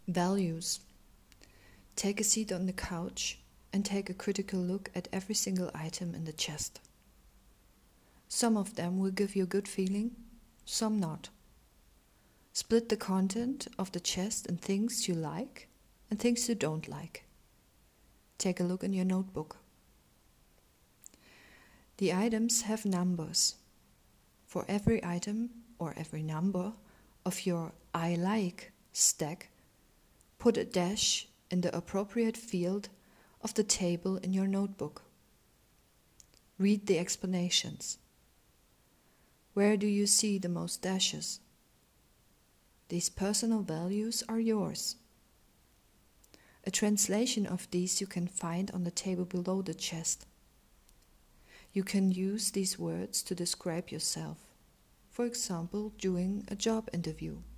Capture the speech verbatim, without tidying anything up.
Values. Take a seat on the couch and take a critical look at every single item in the chest. Some of them will give you a good feeling, some not. Split the content of the chest in things you like and things you don't like. Take a look in your notebook. The items have numbers. For every item or every number of your I like stack, put a dash in the appropriate field of the table in your notebook. Read the explanations. Where do you see the most dashes? These personal values are yours. A translation of these you can find on the table below the chest. You can use these words to describe yourself, for example, during a job interview.